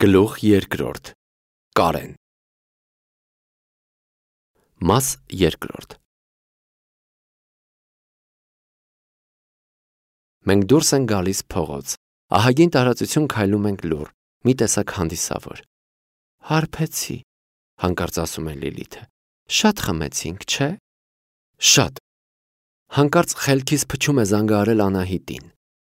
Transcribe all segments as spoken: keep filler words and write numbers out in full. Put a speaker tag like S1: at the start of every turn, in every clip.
S1: Գլուխ երկրորդ Կարեն Մաս երկրորդ Մենք դուրս ենք գալիս փողոց, ահագին տարածություն քայլում ենք լուռ, մի տեսակ հանդիսավոր։ Հարբեցի, հանկարծ ասում է Լիլիթը, շատ խմեցինք, չէ՞։ Շատ։ Հանկարծ խելքիս փչում է զանգահարել Անահիտին։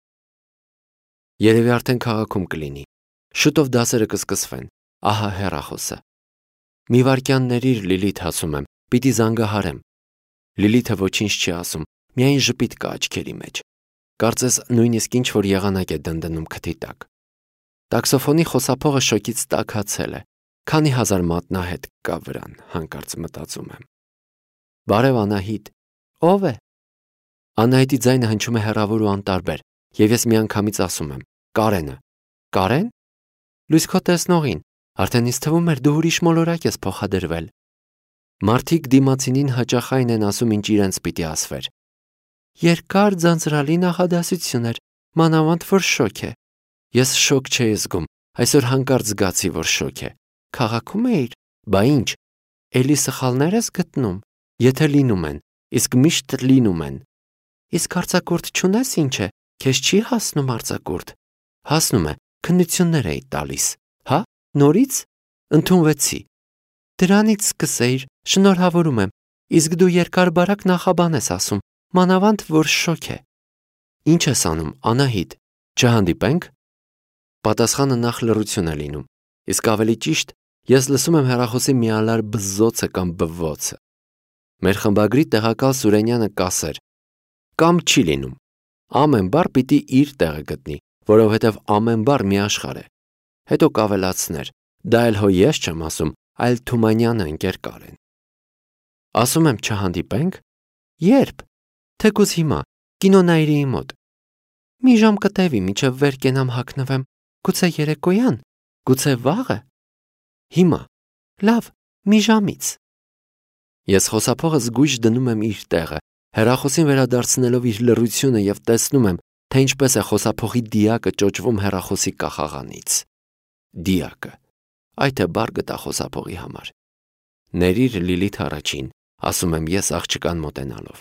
S1: Երևի արդեն քաղաքում կլինի։ Շուտով դասերը կսկսվեն, ահա հեռախոսը։ Մի վայրկյան ներիր, Լիլիթ, ասում եմ, պիտի զանգահարեմ։ Լիլիթը ոչինչ չի ասում, միայն ժպիտ կա աչքերի մեջ։ Կարծես նույնիսկ ինչ-որ եղանակ է դնդնում քթի տակ։ Տաքսոֆոնի խոսափողը շոկից տաքացել է, քանի հազար մատնահետ կա վրան, հանկարծ մտածում եմ։ Բարև Անահիտ, ո՞վ է։ Անահիտի ձայնը հնչում է հեռավոր ու անտարբեր, և ես միանգամից ասում եմ. Կարենը։ Կարեն։ Լույս քո տեսնողին, արդեն ինձ թվում էր դու ուրիշ մոլորակ ես փոխադրվել։ Մարդիկ դիմացինին հաճախ այն են ասում, ինչ իրենց պիտի ասվեր։ Երկար ձանձրալի նախադասություն էր, մանավանդ որ շոկ է։ Ես շոկ չէի զգում, այսօր հանկարծ զգացի, որ շոկ է։ Քաղաքում էիր, բա ինչ, էլի սխալներ ես գտնում, եթե լինում են, իսկ միշտ լինում են։ Իսկ արձակուրդ չունես ինչ է, քեզ չի հասնում արձակուրդ։ Հասնում է, քննություններ էի տալիս, հա, նորից, ընդունվեցի։ Դրանից սկսեիր, շնորհավորում եմ, իսկ դու երկար-բարակ նախաբան ես ասում, մանավանդ որ շոկ է։ Ինչ ես անում, Անահիտ, չհանդիպենք։ Պատասխանը նախ լռություն է լինում, իսկ ավելի ճիշտ, ես լսում եմ հեռախոսի միալար բզզոցը կամ բվոցը։ Մեր խմբագրի տեղակալ Սուրենյանը կասեր. Կամ չի լինում։ Ամեն բառ պիտի իր տեղը գտնի, որովհետև ամեն բառ մի աշխարհ է։ Հետո կավելացներ. դա էլ հո ես չեմ ասում, այլ Թումանյանը ընկեր Կարեն։ Ասում եմ չհանդիպենք։ Երբ։ Թեկուզ հիմա, կինոնայիրիի մոտ։ Մի ժամ կտևի, մինչև վեր կենամ հագնվեմ, գուցե երեկոյան, գուցե վաղը։ Հիմա։ Լավ, մի ժամից։ Ես խոսափողը զգույշ դնում եմ իր տեղը, հեռախոսին վերադարձնելով իր լռությունը և տեսնում եմ, թե ինչպես է խոսափողի դիակը ճոճվում հեռախոսի կախաղանից։ Դիակը։ Այ թե բառ գտա խոսափողի համար։ Ներիր Լիլիթ առաջին, ասում եմ ես աղջկան մոտենալով։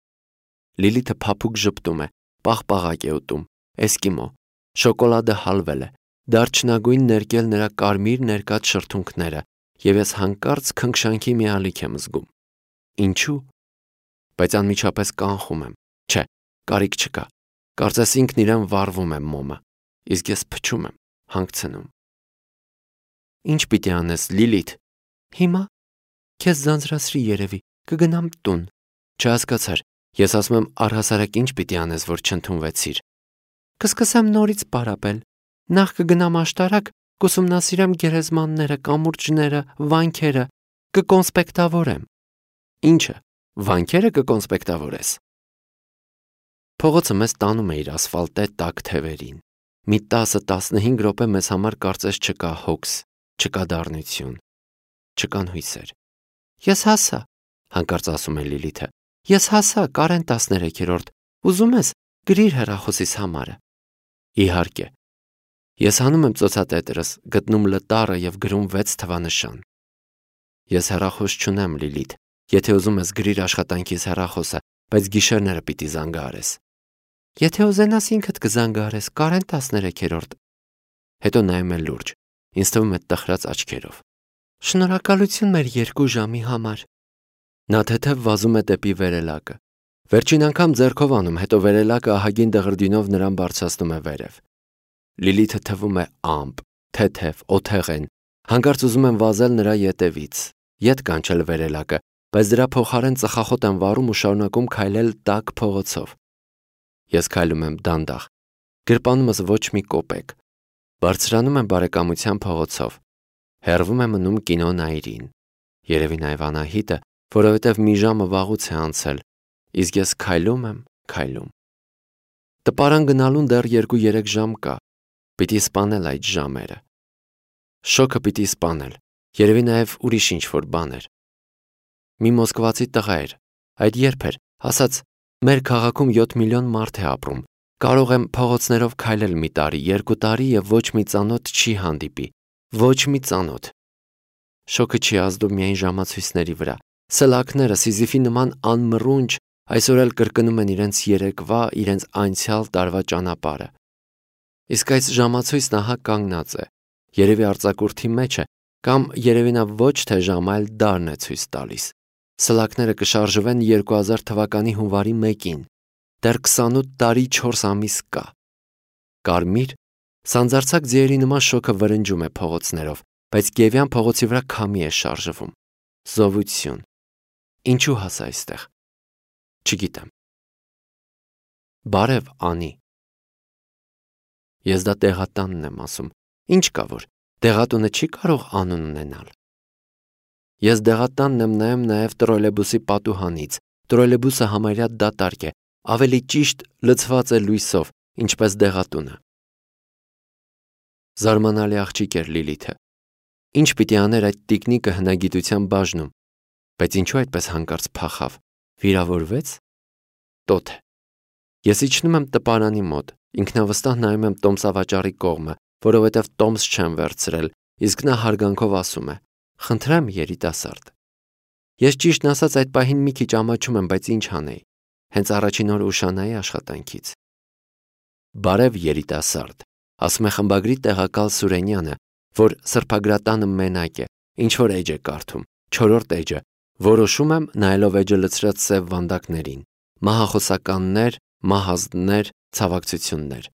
S1: Լիլիթը փափուկ ժպտում է, պաղպաղակ է ուտում, էսկիմո, շոկոլադը հալվել է, դարչնագույն ներկել նրա կարմիր ներկած շրթունքները, և ես հանկարծ քնքշանքի մի ալիք եմ զգում։ Ինչու՞։ Բայց անմիջապես կանխում եմ։ Չէ, կարիք չկա։ Կարծես ինքն իրեն վառվում է մոմը, իսկ ես փչում եմ, հանգցնում։ Ինչ պիտի անես, Լիլիթ։ Հիմա քեզ ձանձրացրի երևի, կգնամ տուն։ Չհասկացար, ես ասում եմ առհասարակ ինչ պիտի անես, որ չընդունվեցիր։ Կսկսեմ նորից պարապել։ Նախ կգնամ աշտարակ, կուսումնասիրեմ գերեզմանները, կամուրջները, վանքերը, կկոնսպեկտավորեմ։ Ինչը, վանքերը կկոնսպեկտավորես։ Փողոցը մեզ տանում է իր ասֆալտե տաք թևերին։ Մի տասը-տասնհինգ րոպե մեզ համար կարծես չկա հոգս, չկա դառնություն, չկան հույսեր։ Ես հասա, հանկարծ ասում է Լիլիթը։ Ես հասա, Կարեն տասներեքերորդ, ուզում ես, գրիր հեռախոսիս համարը։ Իհարկե։ Ես հանում եմ ծոցատետրս, գտնում լտառը և գրում վեց թվանշան։ Ես հեռախոս չունեմ, Լիլիթ, եթե ուզում ես գրիր աշխատանքիս հեռախոսը, բայց գիշերները պիտի զանգահարես։ Եթե ուզենաս ինքդ կզանգահարես, Կարեն տասներեքերորդ։ Հետո նայում է լուրջ, ինձ թվում է տխրած աչքերով։ Շնորհակալություն մեր երկու ժամի համար։ Նա թեթև վազում է դեպի վերելակը։ Վերջին անգամ ձեռքով անում, հետո վերելակը ահագին դղրդյունով նրան բարձրացնում է վերև։ Լիլիթը թվում է ամպ, թեթև, օթեղեն։ Հանկարծ ուզում եմ վազել նրա ետևից, ետ կանչել վերելակը, բայց դրա փոխարեն ծխախոտ եմ վառում ու շարունակում քայլել տաք փողոցով։ Ես քայլում եմ դանդաղ, գրպանումս ոչ մի կոպեկ։ Բարձրանում եմ բարեկամության փողոցով։ Հեռվում է մնում կինոնայիրին։ Երևի նաև Անահիտը, որովհետև մի ժամը վաղուց է անցել, իսկ ես քայլում եմ, քայլում։ Տպարան գնալուն դեռ երկու-երեք ժամ կա։ Պիտի սպանել այդ ժամերը։ Շոկը պիտի սպանել, երևի նաև ուրիշ ինչ-որ բաներ։ Մի մոսկվացի տղա էր, այդ երբ էր, ասաց, մեր քաղաքում յոթ միլիոն մարդ է ապրում, կարող եմ փողոցներով քայլել մի տարի, երկու տարի և ոչ մի ծանոթ չի հանդիպի, Ոչ մի ծանոթ։ Շոկը չի ազդում միայն ժամացույցների վրա։ Սլաքները Սիզիֆի նման անմռունչ այսօր էլ կրկնում են իրենց երեկվա, իրենց անցյալ տարվա ճանապարհը։ Իսկ այս ժամացույցն ահա կանգնած է, երևի արձակուրդի մեջ է, կամ երևի նա ոչ թե ժամը, այլ դարն է ցույց տալիս։ Սլաքները կշարժվեն երկու հազար թվականի հունվարի մեկին, դեռ քսանութ տարի չորս ամիս կա։ Կարմիր, սանձարձակ ձիերի նման շոկը վրնջում է փողոցներով, բայց Գևյան փողոցի վրա քամի է շարժվում։ Զովություն։ Ինչու հասա այստեղ։ Չգիտեմ։ Բարև, Անի։ Ես դա տեղատանն եմ ասում։ Ինչ կա որ, տեղատունը չի կարող անուն ունենալ։ Ես դեղատանն եմ նայում նաև տրոլեյբուսի պատուհանից։ Տրոլեյբուսը համարյա դատարկ է, ավելի ճիշտ լցված է լույսով, ինչպես դեղատունը։ Զարմանալի աղջիկ էր Լիլիթը։ Ինչ պիտի աներ այդ տիկնիկը հնագիտության բաժնում, բայց ինչու այդպես հանկարծ փախավ։ Վիրավորվեց։ Տոթ է։ Ես իջնում եմ տպարանի մոտ, ինքնավստահ նայում եմ տոմսավաճառի կողմը, որովհետև տոմս չեմ վերցրել, իսկ նա հարգանքով ասում է. «Խնդրեմ, երիտասարդ»։ Ես ճիշտն ասած այդ պահին մի քիչ ամաչում եմ, բայց ինչ անեի։ Հենց առաջին օր ուշանայի աշխատանքից։ Բարև, երիտասարդ, ասում է խմբագրի տեղակալ Սուրենյանը, որ սրբագրատանը մենակ է, ինչ որ էջ է կարդում, չորրորդ էջը, որոշում եմ նայելով էջը լցրած սև վանդակներին, մահախոսականներ, մահազդներ, ցավակցություններ։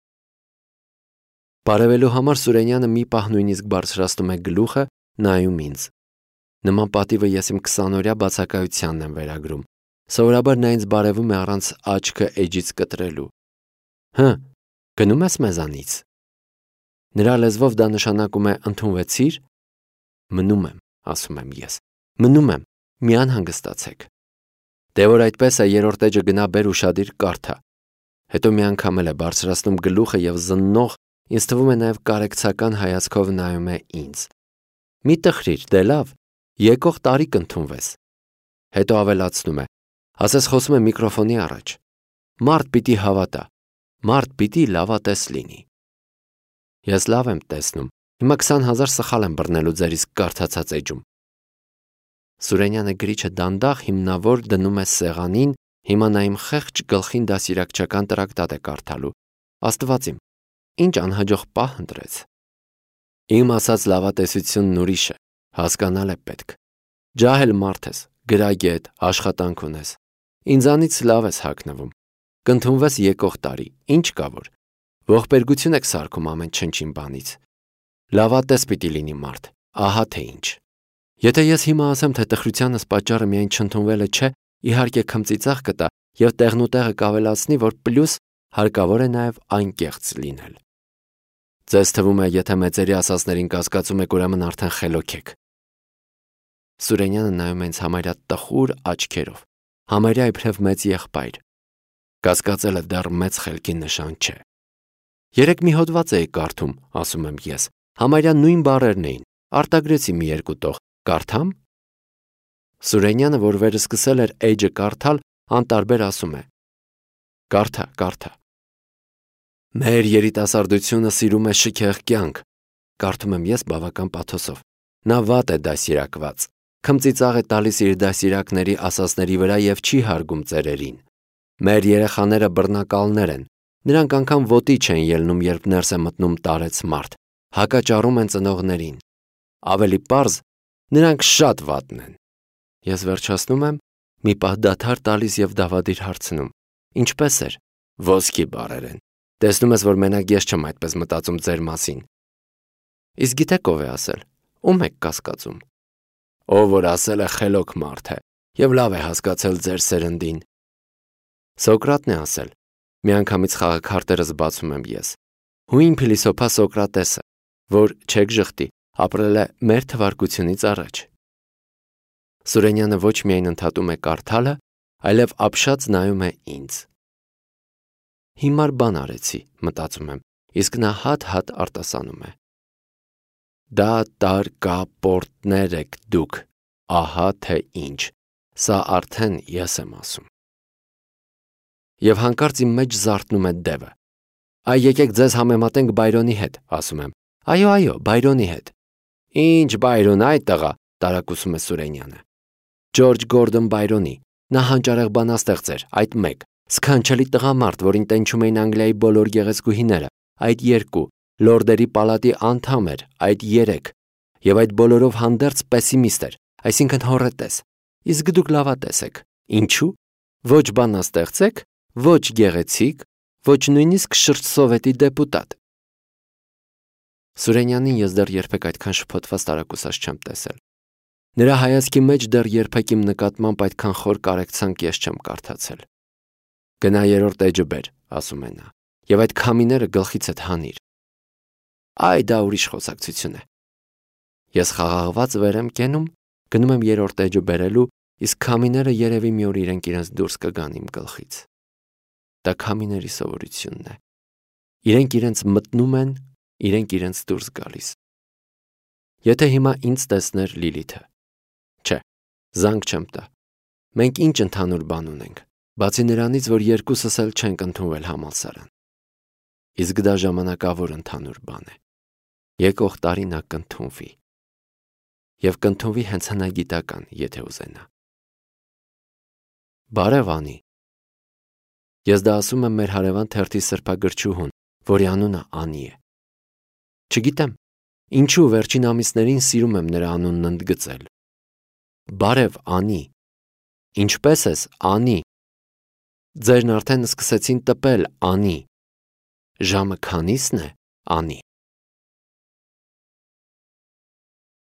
S1: Բարևելու համար Սուրենյանը մի պահ նույնիսկ բարձրացնում է գլուխը, նայում ինձ։ Նման պատիվը ես իմ քսանօրյա բացակայությանն եմ վերագրում։ Սովորաբար նա ինձ բարևում է առանց աչքը էջից կտրելու։ Հը, գնում ես մեզանից։ Նրա լեզվով դա նշանակում է ընդունվեցի՞ր։ Մնում եմ, ասում եմ ես։ Մնում եմ, մի անհանգստացեք։ Դե որ այդպես է, երրորդ էջը գնա բեր ուշադիր կարդա։ Հետո մի անգամ էլ է բարձրացնում գլուխը եւ զննող, ինձ թվում է նաեւ կարեկցական հայացքով նայում է ինձ։ Մի տխրիր, դե լավ, եկող տարի կընդունվես։ Հետո ավելացնում է, ասես խոսում է միկրոֆոնի առաջ։ Մարդ պիտի հավատա, մարդ պիտի լավատես լինի։ Ես լավ եմ տեսնում, հիմա քսան հազար սխալ եմ բռնելու ձեր իսկ կարդացած էջում։ Սուրենյանը գրիչը դանդաղ հիմնավոր դնում է սեղանին, հիմա նա իմ խեղճ գլխին դասիրակչական տրակտատ է կարդալու։ Աստված իմ, ինչ անհաջող պահ ընտրեց։ Իմ ասած լավատեսությունն ուրիշ է, հասկանալ է պետք։ Ջահել մարդ ես, գրագետ, աշխատանք ունես։ Ինձանից լավ ես հագնվում։ Կընդունվես եկող տարի, ինչ կա որ։ Ողբերգություն եք սարքում ամեն չնչին բանից։ Լավատես պիտի լինի մարդ, ահա թե ինչ։ Եթե ես հիմա ասեմ, թե տխրությանս պատճառը միայն չընդունվելը չէ, իհարկե քմծիծաղ կտա եւ տեղնուտեղը կավելացնի, որ պլյուս հարկավոր է նաեւ անկեղծ լինել։ Ձեզ թվում է, եթե մեծերի ասածներին կասկածում եք, ուրեմն արդեն խելոք եք։ Սուրենյանը նայում է ինձ համարյա տխուր աչքերով, համարյա իբրև մեծ եղբայր։ Կասկածելը դեռ մեծ խելքի նշան չէ։ Երեք մի հոդված էի կարդում, ասում եմ ես, համարյա նույն բառերն էին, արտագրեցի մի երկու տող, կարդամ։ Սուրենյանը, որ վերսկսել էր էջը կարդալ, անտարբեր ասում է. Կարդա, կարդա։ Մեր երիտասարդությունը սիրում է շքեղ կյանք, կարդում եմ ես բավական պաթոսով։ Նա վատ է դասիրակված, քմծիծաղ է տալիս իր դասիրակների ասածների վրա եւ չի հարգում ծերերին։ Մեր երեխաները բռնակալներ են, նրանք անգամ ոտի չեն ելնում, երբ ներս է մտնում տարեց մարդ, հակաճառում են ծնողներին։ Ավելի պարզ, նրանք շատ վատն են։ Ես վերջացնում եմ, մի պահ դադար տալիս եւ դավադիր հարցնում. Ինչպես էր։ Ոսկի բառեր են։ Տեսնում ես, որ մենակ ես չեմ այդպես մտածում ձեր մասին։ Իսկ գիտեք ով է ասել։ Ում եք կասկածում։ Ով որ ասել է խելոք մարդ է եւ լավ է հասկացել ձեր սերնդին։ Սոկրատն է ասել։ Միանգամից խաղաքարտերս բացում եմ ես։ Հույն փիլիսոփա Սոկրատեսը, որ չեք ժխտի, ապրել է մեր թվարկությունից առաջ։ Սուրենյանը ոչ միայն ընդհատում է կարդալը, այլև ապշած նայում է ինձ։ Հիմար բան արեցի, մտածում եմ, իսկ նա հատ-հատ արտասանում է։ Դա տարկապորտներ եք դուք, ահա թե ինչ, սա արդեն ես եմ ասում։ Եվ հանկարծ իմ մեջ զարթնում է դևը։ Այ եկեք ձեզ համեմատենք Բայրոնի հետ, ասում եմ, Այո, այո, Բայրոնի հետ։ Ինչ Բայրոն այդ տղա, տարակուսում է Սուրենյանը։ Ջորջ Գորդոն Բայրոնի, նա հանճարեղ բանաստեղծ էր, այդ մեկ, սքանչելի տղամարդ, որին տենչում էին Անգլիայի բոլոր գեղեցկուհիները, այդ երկու, լորդերի պալատի անդամ էր, այդ երեք, եւ այդ բոլորով հանդերձ պեսիմիստ էր, այսինքն հոռետես։ Իսկ դուք լավատես եք։ Ինչու՞։ Ոչ բանաստեղծ եք, ոչ գեղեցիկ, ոչ նույնիսկ շրջսովետի դեպուտատ։ Սուրենյանին ես դեռ երբեք այդքան շփոթված տարակուսած չեմ տեսել։ Նրա հայացքի մեջ դեռ երբեք իմ նկատմամբ այդքան խոր կարեկցանք ես չեմ կարդացել։ Գնա երրորդ էջը բեր, ասում է նա, եւ այդ քամիները գլխիցդ հանիր։ Այ դա ուրիշ խոսակցություն է։ Ես խաղաղված վեր եմ կենում, գնում եմ երրորդ էջը բերելու, իսկ քամիները երևի մի օր իրենք իրենց դուրս կգան իմ գլխից։ Դա քամիների սովորությունն է։ Իրենք իրենց մտնում են, իրենք իրենց դուրս գալիս։ Եթե հիմա ինձ տեսներ Լիլիթը։ Չէ, զանգ չեմ տա։ Մենք ինչ ընդհանուր բան ունենք, բացի նրանից, որ երկուսս էլ չենք ընդունվել համալսարան։ Իսկ դա ժամանակավոր ընդհանուր բան է։ Եկող տարի նա կընդունվի։ Եվ կընդունվի հենց հնագիտական, եթե ուզենա։ Բարև Անի։ Ես դա ասում եմ մեր հարևան թերթի սրբագրչուհուն, որի անունը Անի է։ Չգիտեմ, ինչու վերջին ամիսներին սիրում եմ նրա անունն ընդգծել։ Բարև Անի։ Ինչպե՞ս ես, Անի։ Ձերն արդեն սկսեցին տպել, Անի։ Ժամը քանի՞սն է, Անի։